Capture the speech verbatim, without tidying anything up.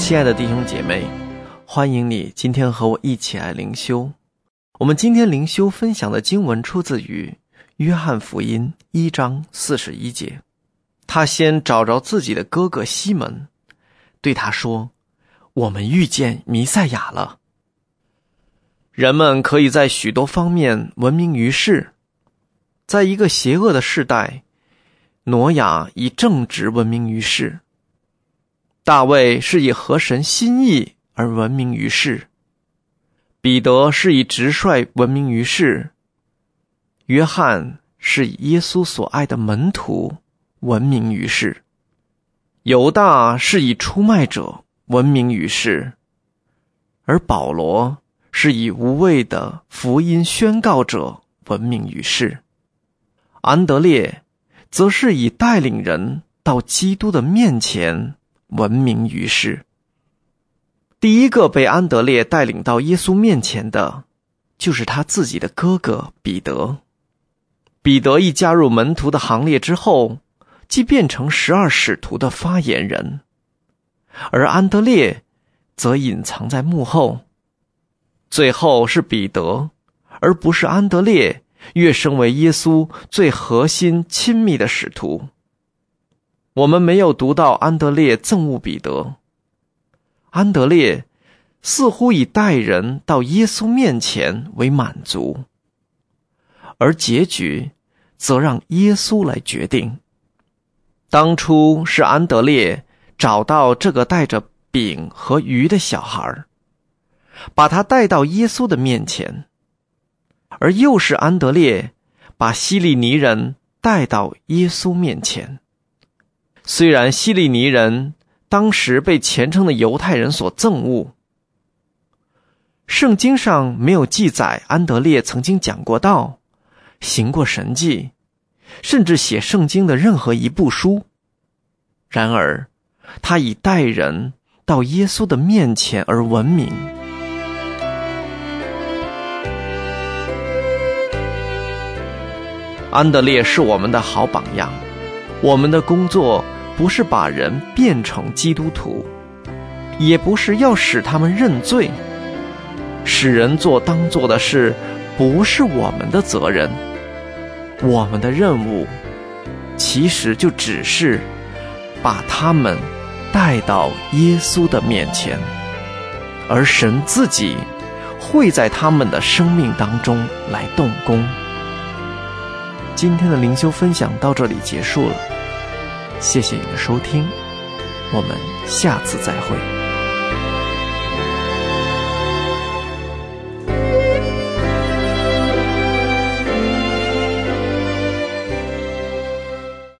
亲爱的弟兄姐妹，欢迎你今天和我一起来灵修。我们今天灵修分享的经文出自于约翰福音一章四十一节。他先找着自己的哥哥西门，对他说，我们遇见弥赛亚了。人们可以在许多方面闻名于世。在一个邪恶的世代，挪亚以正直闻名于世，大卫是以合神心意而闻名于世，彼得是以直率闻名于世，约翰是以耶稣所爱的门徒闻名于世，犹大是以出卖者闻名于世，而保罗是以无畏的福音宣告者闻名于世，安德烈则是以带领人到基督的面前闻名于世。第一个被安德烈带领到耶稣面前的，就是他自己的哥哥彼得。彼得一加入门徒的行列之后，即变成十二使徒的发言人，而安德烈则隐藏在幕后。最后是彼得，而不是安德烈，跃升为耶稣最核心亲密的使徒。我们没有读到安德烈憎恶彼得，安德烈似乎以带人到耶稣面前为满足，而结局则让耶稣来决定。当初是安德烈找到这个带着饼和鱼的小孩，把他带到耶稣的面前，而又是安德烈把希利尼人带到耶稣面前。虽然希利尼人当时被虔诚的犹太人所憎恶，圣经上没有记载安德烈曾经讲过道，行过神迹，甚至写圣经的任何一部书。然而他以带人到耶稣的面前而闻名。安德烈是我们的好榜样。我们的工作不是把人变成基督徒，也不是要使他们认罪。使人做当做的事不是我们的责任，我们的任务其实就只是把他们带到耶稣的面前，而神自己会在他们的生命当中来动工。今天的灵修分享到这里结束了，谢谢你的收听，我们下次再会。